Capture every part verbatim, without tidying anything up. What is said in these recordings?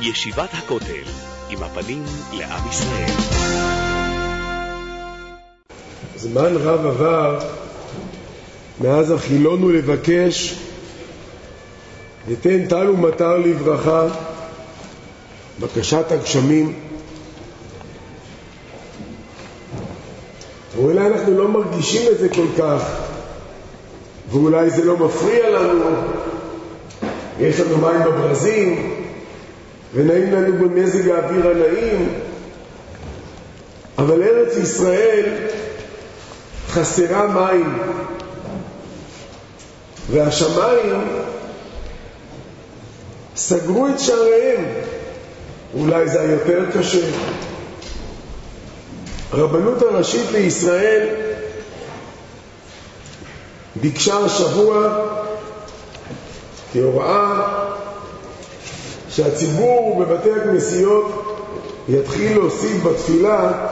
ישיבת הכותל, עם הפנים לעם ישראל. זמן רב עבר מאז החילונו לבקש ותן טל ומטר לברכה, בקשת הגשמים. ואולי אנחנו לא מרגישים את זה כל כך, ואולי זה לא מפריע לנו. יש לנו מים בברזים ונעים לנו במזג האוויר הנעים, אבל ארץ ישראל חסרה מים, והשמיים סגרו את שעריהם. אולי זה יותר קשה. הרבנות הראשית לישראל ביקשה השבוע כהוראה שהציבור בבתי הכנסיות יתחיל להוסיף בתפילה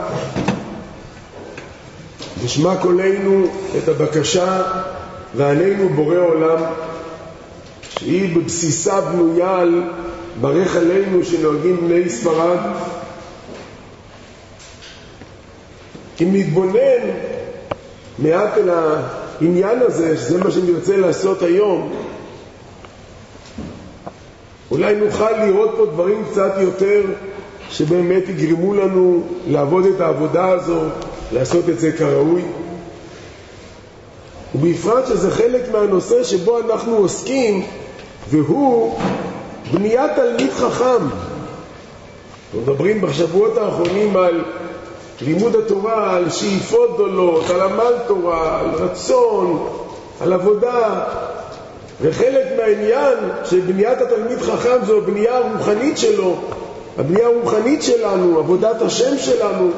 נשמע קולנו את הבקשה ועלינו בורא עולם, שהיא בבסיסה בנויה על ברך עלינו שנוהגים בני ספרד. אם נתבונן מעט אל העניין הזה, שזה מה שאני רוצה לעשות היום, אולי נוכל לראות פה דברים קצת יותר שבאמת יגרמו לנו לעבוד את העבודה הזו, לעשות את זה כראוי. ובפרט שזה חלק מהנושא שבו אנחנו עוסקים, והוא בניית תלמיד חכם. אנחנו מדברים בשבועות האחרונים על לימוד התורה, על שאיפות גדולות, על עמל תורה, על רצון, על עבודה. וחלק מהעניין שבניית התלמיד חכם זו הבנייה הרוחנית שלו, הבנייה הרוחנית שלנו, עבודת השם שלנו.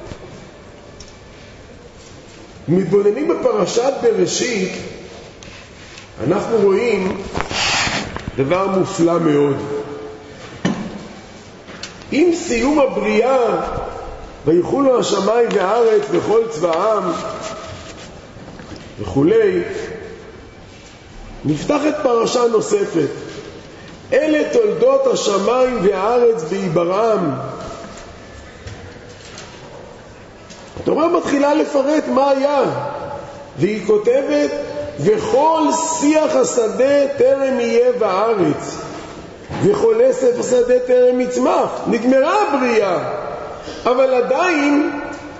מתבוננים בפרשת בראשית, אנחנו רואים דבר מופלא מאוד. עם סיום הבריאה, ויחולו השמיים והארץ וכל צבאם וכולי, נפתחת פרשה נוספת. אלה תולדות השמיים והארץ בעיברם. התורה מתחילה לפרט מה היה, והיא כותבת וכל שיח השדה טרם יהיה בארץ, וכל עשב השדה טרם יצמח. נגמרה הבריאה, אבל עדיין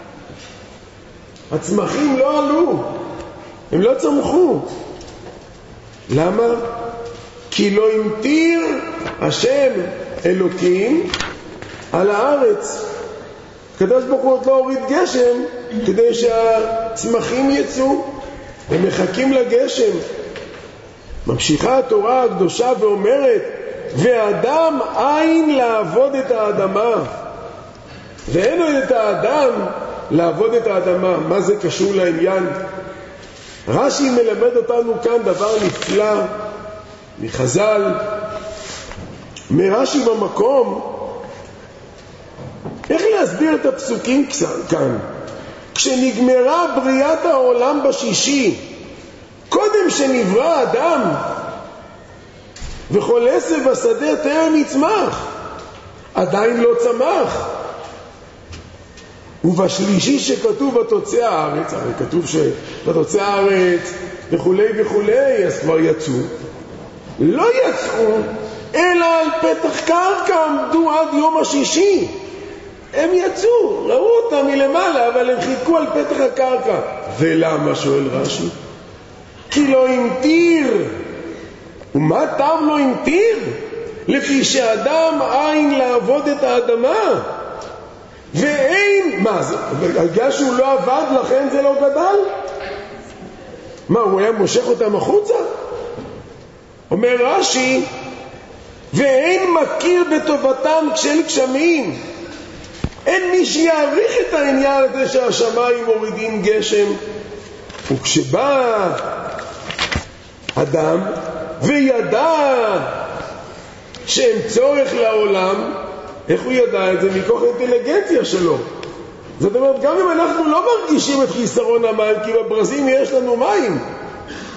הצמחים לא עלו, הם לא צמחו. למה? כי לא המטיר השם אלוקים על הארץ. הקדוש ברוך הוא עוד לא הוריד גשם כדי שהצמחים יצאו, הם מחכים לגשם. ממשיכה התורה הקדושה ואומרת ואדם אין לעבוד את האדמה, ואין עוד את האדם לעבוד את האדמה. מה זה קשור לעניין? רש"י מלמד אותנו כאן דבר נפלא מחז"ל, מרש"י במקום, איך להסביר את הפסוקים כאן. כשנגמרה בריאת העולם בשישי, קודם שנברא אדם, וכל עשב השדה טרם יצמח, עדיין לא צמח. ובשלישי שכתוב ותוצא הארץ, הרי כתוב שתוצא הארץ וכולי וכולי, אז כבר יצאו. לא יצאו, אלא על פתח קרקע עמדו עד יום השישי. הם יצאו, ראו אותם מלמעלה, אבל הם חיכו על פתח הקרקע. ולמה, שואל רש"י? כי לא המטיר. ומה טעם לא המטיר? לפי שאדם אין לעבוד את האדמה. ואין, מה זה? בגלל שהוא לא עבד לכן זה לא גדל? מה, הוא היה מושך אותם החוצה? אומר רש"י, ואין מכיר בטובתם של גשמים. אין מי שיעריך את העניין הזה שהשמיים מורידים גשם. וכשבא אדם וידע שהם צורך לעולם, איך הוא ידע את זה? מכוח האינטליגנציה שלו. זאת אומרת, גם אם אנחנו לא מרגישים את חיסרון המים, כי בברזים יש לנו מים,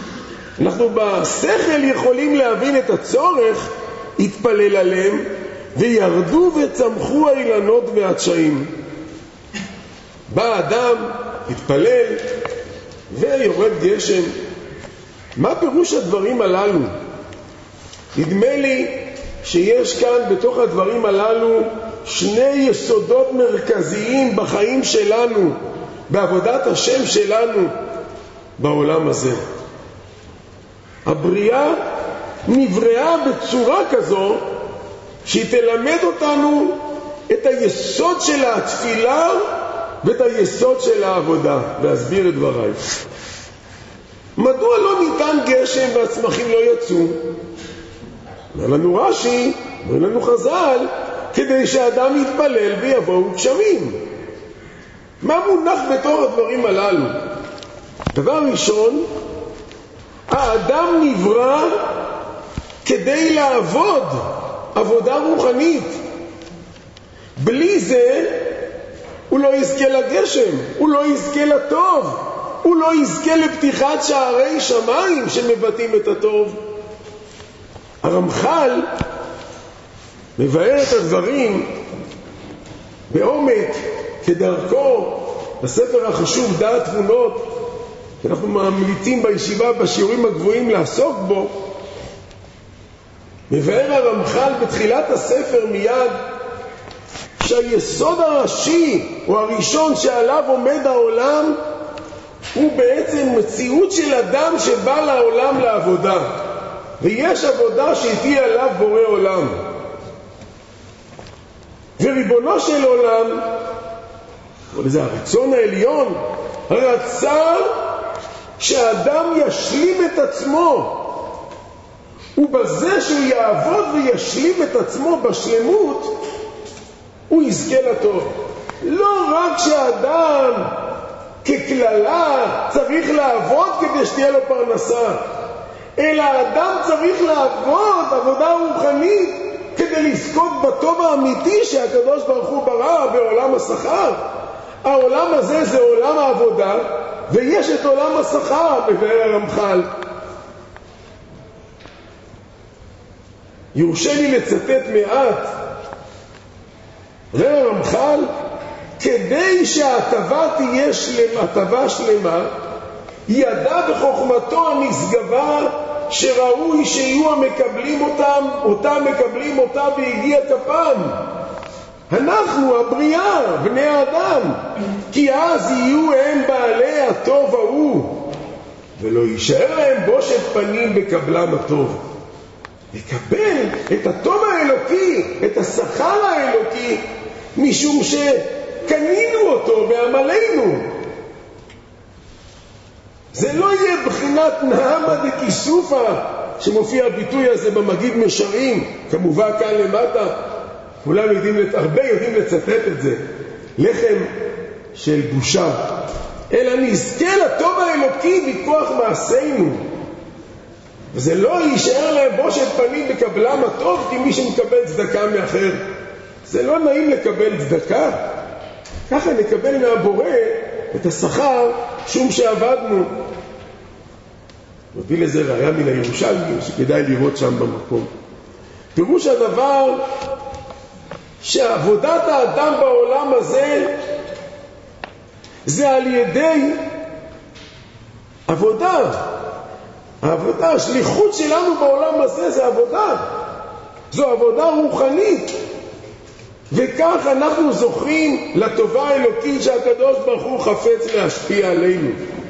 אנחנו בשכל יכולים להבין את הצורך, התפלל עליהם, וירדו וצמחו האילנות והדשאים. בא אדם, התפלל, ויורד גשם. מה פירוש הדברים הללו? נדמה לי שיש כאן בתוך הדברים הללו שני יסודות מרכזיים בחיים שלנו, בעבודת השם שלנו בעולם הזה. הבריאה נבראה בצורה כזו שהיא תלמד אותנו את היסוד של התפילה ואת היסוד של העבודה. להסביר את דבריי. מדוע לא ניתן גשם והצמחים לא יצאו? אומר לנו רש"י, אומר לנו חז"ל, כדי שאדם יתפלל ויבואו גשמים. מה מונח בתור הדברים הללו? דבר ראשון, האדם נברא כדי לעבוד עבודה רוחנית. בלי זה הוא לא יזכה לגשם, הוא לא יזכה לטוב, הוא לא יזכה לפתיחת שערי שמיים שמבטאים את הטוב. הרמח"ל מבאר את הדברים בעומק כדרכו בספר החשוב דעת תבונות, שאנחנו ממליצים בישיבה בשיעורים הגבוהים לעסוק בו. מבאר הרמח"ל בתחילת הספר מיד שהיסוד הראשי או הראשון שעליו עומד העולם הוא בעצם מציאות של אדם שבא לעולם לעבודה, ויש עבודה שהביא עליו בורא עולם. וריבונו של עולם, וזה הרצון העליון, רצה שהאדם ישלים את עצמו, ובזה שהוא יעבוד וישלים את עצמו בשלמות הוא יזכה לטוב. לא רק שהאדם ככללה צריך לעבוד כדי שתהיה לו פרנסה, אלא האדם צריך לעבוד עבודה רוחנית כדי לזכות בטוב האמיתי שהקדוש ברוך הוא ברא בעולם השכר. העולם הזה זה עולם העבודה, ויש את עולם השכר בבאר הרמח"ל. יורשה לי לצטט מעט. בבאר הרמח"ל, כדי שההטבה תהיה שלמה, הטבה שלמה, ידע בחוכמתו הנשגבה שראוי שיהיו המקבלים אותם, אותם מקבלים אותה והגיע כפם. אנחנו הבריאה, בני האדם, כי אז יהיו הם בעלי הטוב ההוא, ולא יישאר להם בושת פנים בקבלם הטוב. לקבל את הטוב האלוקי, את השכר האלוקי, משום שקנינו אותו בעמלנו. זה לא יהיה בחינת נעמה דכיסופה, שמופיע הביטוי הזה במגיד משרים, כמובן כאן למטה. כולם יודעים, הרבה יודעים לצטט את זה. לחם של בושה. אלא נזכה לטוב האלוקי בכוח מעשינו. וזה לא יישאר להם בושת פנים בקבלם הטוב, כי מי שמקבל צדקה מאחר. זה לא נעים לקבל צדקה. ככה נקבל מהבורא את השכר שום שעבדנו. מביא לזה ראיה מן הירושלמי שכדאי לראות שם במקום. פירוש הדבר שעבודת האדם בעולם הזה זה על ידי עבודה. העבודה, השליחות שלנו בעולם הזה זה עבודה. זו עבודה רוחנית. וכך אנחנו זוכים לטובה האלוקית שהקדוש ברוך הוא חפץ להשפיע עלינו.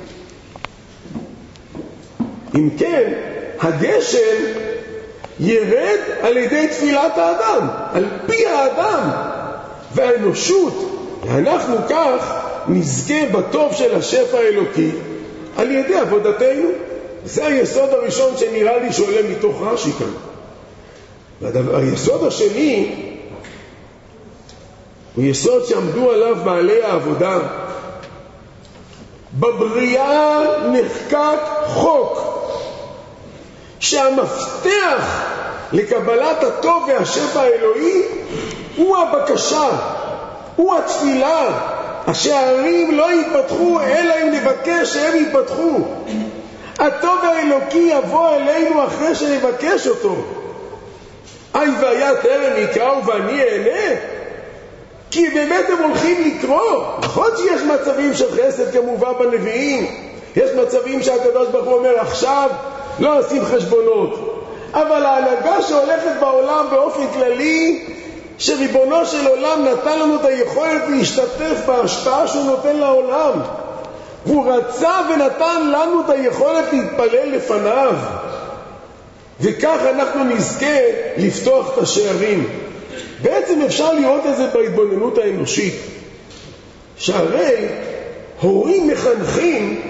אם כן, הגשם ירד על ידי תפילת האדם, על פי האדם והאנושות. ואנחנו כך נזכה בטוב של השפע האלוקי על ידי עבודתנו. זה היסוד הראשון שנראה לי שעולה מתוך רש"י כאן. והיסוד השני הוא יסוד שעמדו עליו בעלי העבודה. בבריאה נחקק חוק שהמפתח לקבלת הטוב והשפע האלוהי הוא הבקשה, הוא התפילה. השערים לא ייפתחו אלא אם נבקש שהם ייפתחו. הטוב האלוקי יבוא אלינו אחרי שנבקש אותו. אי והיה טרם יקראו ואני אענה? כי באמת הם הולכים לקרוא. נכון שיש מצבים של חסד כמובן בנביאים, יש מצבים שהקדוש ברוך הוא אומר עכשיו לא עושים חשבונות, אבל ההנהגה שהולכת בעולם באופן כללי, שריבונו של עולם נתן לנו את היכולת להשתתף בהשפעה שהוא נותן לעולם, הוא רצה ונתן לנו את היכולת להתפלל לפניו, וכך אנחנו נזכה לפתוח את השערים. בעצם אפשר לראות את זה בהתבוננות האנושית, שהרי הורים מחנכים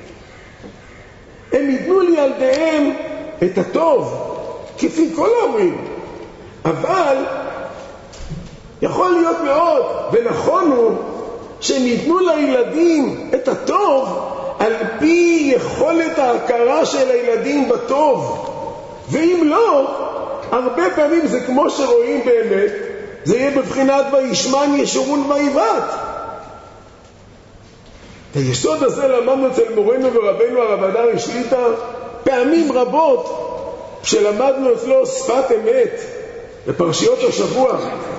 הם ייתנו לילדיהם את הטוב כפי כל ההורים, אבל יכול להיות מאוד ונכון הוא שהם ייתנו לילדים את הטוב על פי יכולת ההכרה של הילדים בטוב, ואם לא, הרבה פעמים זה כמו שרואים באמת, זה יהיה בבחינת וישמן ישורון ויבעט. את היסוד הזה למדנו אצל מורנו ורבנו הרב הדר שליט"א פעמים רבות, כשלמדנו אצלו שפת אמת בפרשיות השבוע.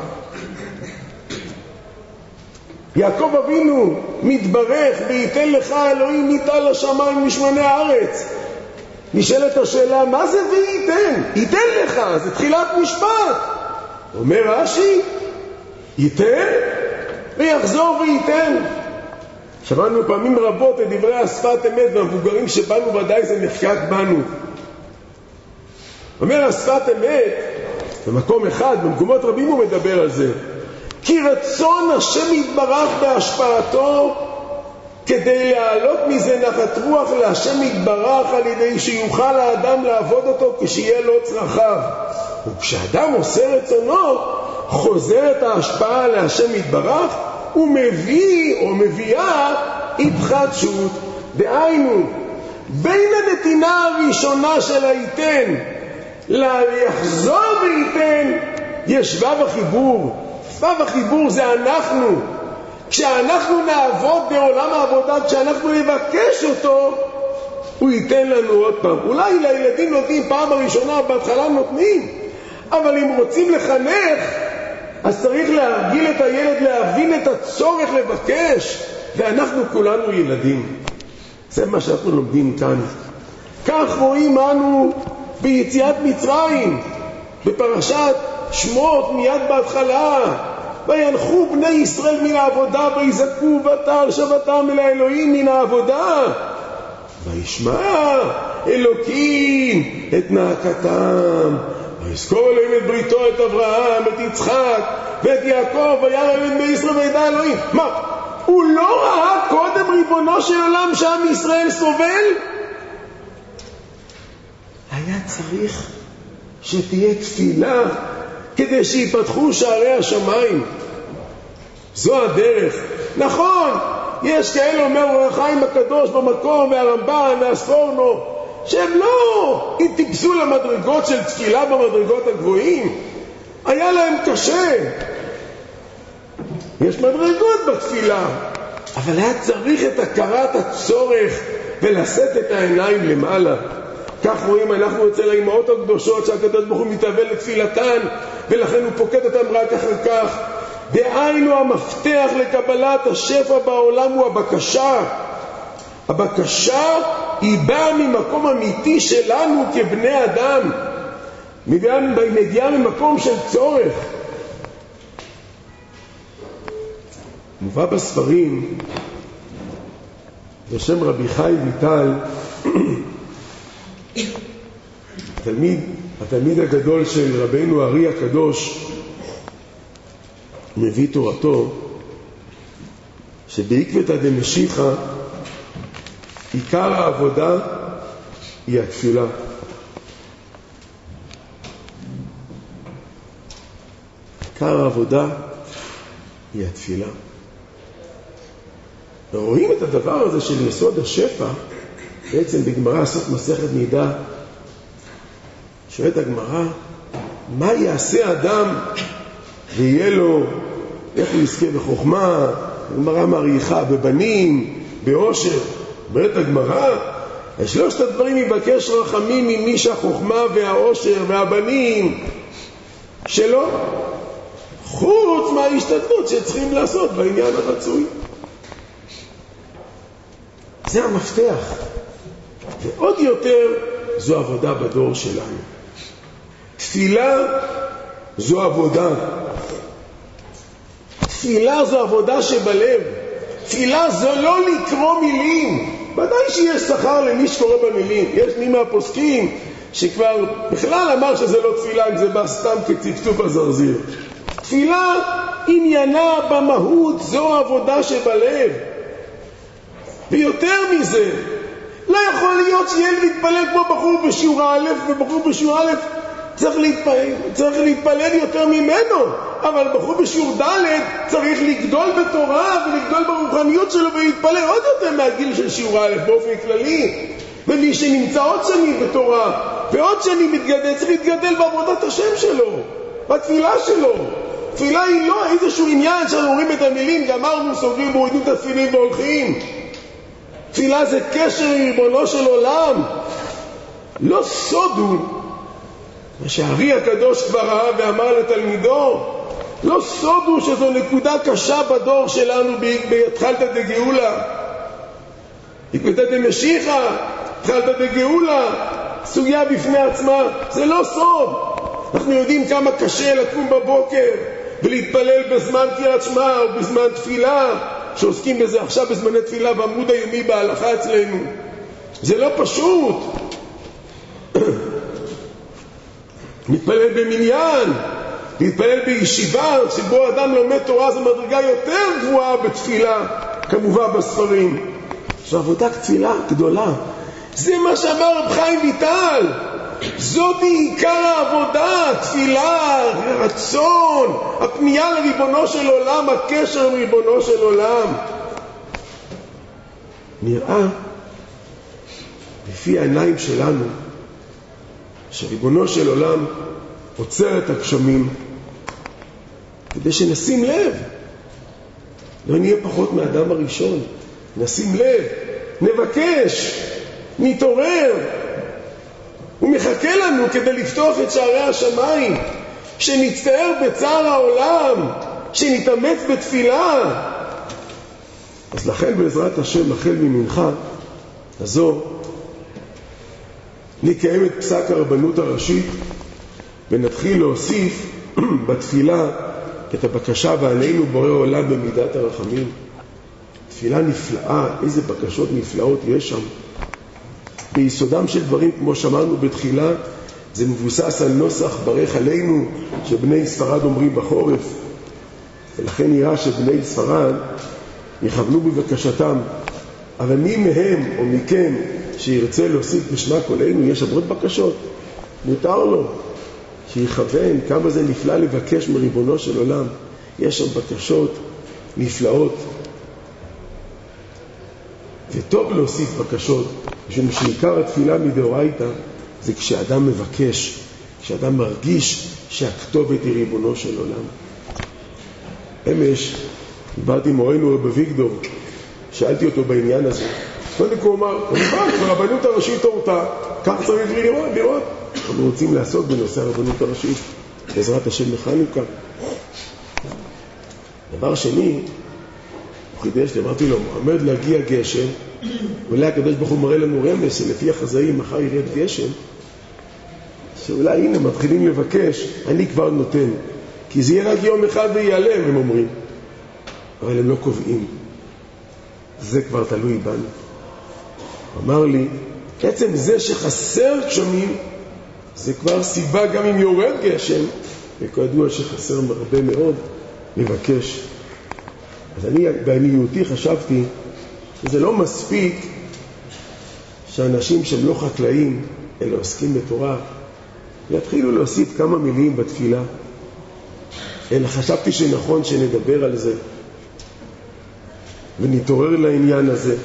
יעקב אבינו מתברך וייתן לך אלוהים ניתן לשמיים משמני הארץ. נשאלת השאלה, מה זה וייתן? ייתן לך, זה תחילת משפט. אומר רש"י, ייתן ויחזור וייתן. שמענו פעמים רבות את דברי השפת אמת, והמבוגרים שבנו ודאי זה נחקק בנו. אומר השפת אמת, במקום אחד, במקומות רבים הוא מדבר על זה, כי רצון השם יתברך בהשפעתו כדי להעלות מזה נחת רוח להשם יתברך, על ידי שיוכל האדם לעבוד אותו כשיהיה לו צרכיו. וכשאדם עושה רצונו, חוזרת ההשפעה להשם יתברך ומביא או מביאה התחדשות. דהיינו, בין הנתינה הראשונה של היתן ליחזור וייתן יש וו החיבור. וו החיבור זה אנחנו. כשאנחנו נעבוד בעולם העבודה, כשאנחנו נבקש אותו, הוא ייתן לנו עוד פעם. אולי לילדים נותנים פעם הראשונה, בהתחלה נותנים, אבל אם רוצים לחנך, אז צריך להרגיל את הילד להבין את הצורך לבקש, ואנחנו כולנו ילדים. זה מה שאנחנו לומדים כאן. כך רואים אנו ביציאת מצרים, בפרשת שמות מיד בהתחלה, וינחו בני ישראל מן העבודה ויזכו ותר שבתם אל האלוהים מן העבודה, וישמע אלוקים את נאקתם, ויזכור אלוהים את בריתו, את אברהם, את יצחק ואת יעקב, וירא אלוהים בישראל וידע אלוהים. מה? הוא לא ראה קודם ריבונו של עולם שעם ישראל סובל? היה צריך שתהיה תפילה כדי שיפתחו שערי השמיים. זו הדרך. נכון, יש כאלה, אומר אור החיים הקדוש במקום, והרמב"ן והספורנו, שהם לא התייחסו למדרגות של תפילה במדרגות הגבוהים. היה להם קשה. יש מדרגות בתפילה, אבל היה צריך את הכרת הצורך ולשאת את העיניים למעלה. כך רואים אנחנו אצל האימהות הקדושות שהקדוש ברוך הוא מתאבל לתפילתן, ולכן הוא פוקד אותם רק אחר כך. דהיינו, המפתח לקבלת השפע בעולם הוא הבקשה. הבקשה היא באה ממקום אמיתי שלנו כבני אדם, מגיעה ממקום של צורך. מובא בספרים בשם רבי חיים ויטל, התלמיד, התלמיד הגדול של רבינו ארי הקדוש, מביא תורתו, שבעקבתא דמשיחא עיקר העבודה היא התפילה. עיקר העבודה היא התפילה. ורואים את הדבר הזה של יסוד השפע בעצם בגמרא סוף מסכת נידה. שואלת הגמרא, מה יעשה אדם ויהיה לו, איך הוא יזכה בחוכמה? הגמרא מעריכה בבנים, בעושר. אומרת הגמרא, שלושת הדברים יבקש רחמים ממי שהחוכמה והעושר והבנים. שלו, חוץ מההשתדלות שצריכים לעשות בעניין הרצוי. זה המפתח. ועוד יותר זו עבודה בדור שלנו. תפילה זו עבודה. תפילה זו עבודה שבלב. תפילה זו לא לקרוא מילים. ודאי שיש שכר למי שקורא במילים. יש מי מהפוסקים שכבר בכלל אמר שזה לא תפילה, אם זה בא סתם כצפצוף הזרזיר. תפילה עניינה במהות, זו עבודה שבלב. ויותר מזה, לא יכול להיות שילד מתפלל כמו בחור בשיעור א', ובחור בשיעור א' צריך להתפלל, צריך להתפלל יותר ממנו, אבל בחור בשיעור ד' צריך לגדול בתורה ולגדול ברוחניות שלו ולהתפלל עוד יותר מהגיל של שיעור א' באופן כללי. ומי שנמצא עוד שנים בתורה ועוד שנים מתגדל, צריך להתגדל בעבודת השם שלו, בתפילה שלו. תפילה היא לא איזשהו עניין שאנחנו אומרים את המילים, גמרנו, סוגרים, מורידים את התפילין והולכים. תפילה זה קשר עם ריבונו של עולם. לא סודו מה שהארי הקדוש כבר ראה ואמר לתלמידו, לא סודו שזו נקודה קשה בדור שלנו בהתחלתא דגאולה, התחלתא דמשיחא, התחלתא דגאולה, סוגיה בפני עצמה. זה לא סוד. אנחנו יודעים כמה קשה לקום בבוקר ולהתפלל בזמן קריאת שמע או בזמן תפילה, שעוסקים בזה עכשיו בזמני תפילה בעמוד היומי בהלכה אצלנו. זה לא פשוט. מתפלל במניין, להתפלל בישיבה שבו אדם לומד תורה, זו מדרגה יותר גבוהה בתפילה, כמובן בספרים. זו עבודה תפילה גדולה. זה מה שאמר רב חיים ויטל. זאת עיקר העבודה, תפילה, רצון, הפנייה לריבונו של עולם, הקשר עם ריבונו של עולם. נראה לפי העיניים שלנו שריבונו של עולם עוצר את הגשמים כדי שנשים לב, לא נהיה פחות מהאדם הראשון, נשים לב, נבקש, נתעורר. הוא מחכה לנו כדי לפתוח את שערי השמיים, שנצטער בצער העולם, שנתאמץ בתפילה. אז לכן בעזרת השם, החל ממנחה הזו נקיים את פסק הרבנות הראשית ונתחיל להוסיף בתפילה את הבקשה ועלינו בורא עולם במידת הרחמים. תפילה נפלאה, איזה בקשות נפלאות יש שם. ביסודם של דברים, כמו שמענו בתחילה, זה מבוסס על נוסח ברך עלינו שבני ספרד אומרים בחורף, ולכן נראה שבני ספרד יכוונו בבקשתם. אבל מי מהם או מכם שירצה להוסיף בשמה קולנו, יש עוד בקשות, מותר לו שיכוון. כמה זה נפלא לבקש מריבונו של עולם. יש שם בקשות נפלאות, וטוב להוסיף בקשות, משום שעיקר התפילה מדאורייתא זה כשאדם מבקש, כשאדם מרגיש שהכתובת היא ריבונו של עולם. אמש דיברתי עם מורנו רב אביגדור, שאלתי אותו בעניין הזה. קודם כל הוא אמר, כמובן, הרבנות הראשית הורתה, כך צריך לראות, לראות. אנחנו רוצים לעסוק בנושא הרבנות הראשית, בעזרת השם לחנוכה. דבר שני, הוא חידש לי, אמרתי לו, עומד להגיע גשם, אולי הקדוש ברוך הוא מראה לנו רמז שלפי החזאים מחר ירד גשם, שאולי הנה מתחילים לבקש, אני כבר נותן, כי זה יהיה רק יום אחד ויעלם, הם אומרים, אבל הם לא קובעים. זה כבר תלוי בנו. אמר לי, עצם זה שחסר גשמים, זה כבר סיבה גם אם יורד גשם, וכידוע שחסר הרבה מאוד, לבקש. אז אני בעניותי חשבתי שזה לא מספיק שאנשים שהם לא חקלאים אלא עוסקים בתורה יתחילו להוסיף כמה מילים בתפילה, אלא חשבתי שנכון שנדבר על זה ונתעורר לעניין הזה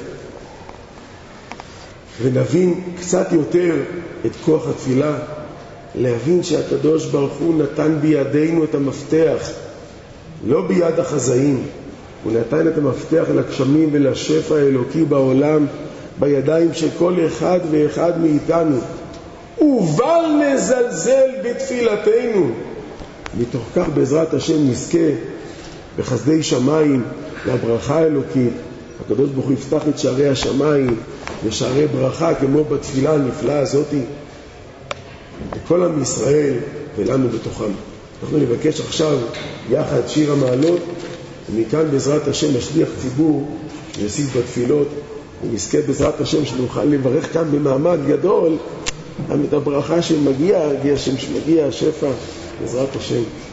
ונבין קצת יותר את כוח התפילה, להבין שהקדוש ברוך הוא נתן בידינו את המפתח, לא ביד החזאים. הוא נתן את המפתח לגשמים ולשפע האלוקי בעולם בידיים של כל אחד ואחד מאיתנו. ובל נזלזל בתפילתנו. מתוך כך בעזרת השם נזכה בחסדי שמיים לברכה האלוקית. הקדוש ברוך הוא יפתח את שערי השמיים ושערי ברכה כמו בתפילה הנפלאה הזאת לכל עם ישראל ולנו בתוכם. אנחנו נבקש עכשיו יחד שיר המעלות, ומכאן בעזרת השם נשליח ציבור ונוסיף בתפילות, ונזכה בעזרת השם שנוכל לברך כאן במעמד גדול את הברכה שמגיע, גשם שמגיע, שפע, בעזרת השם.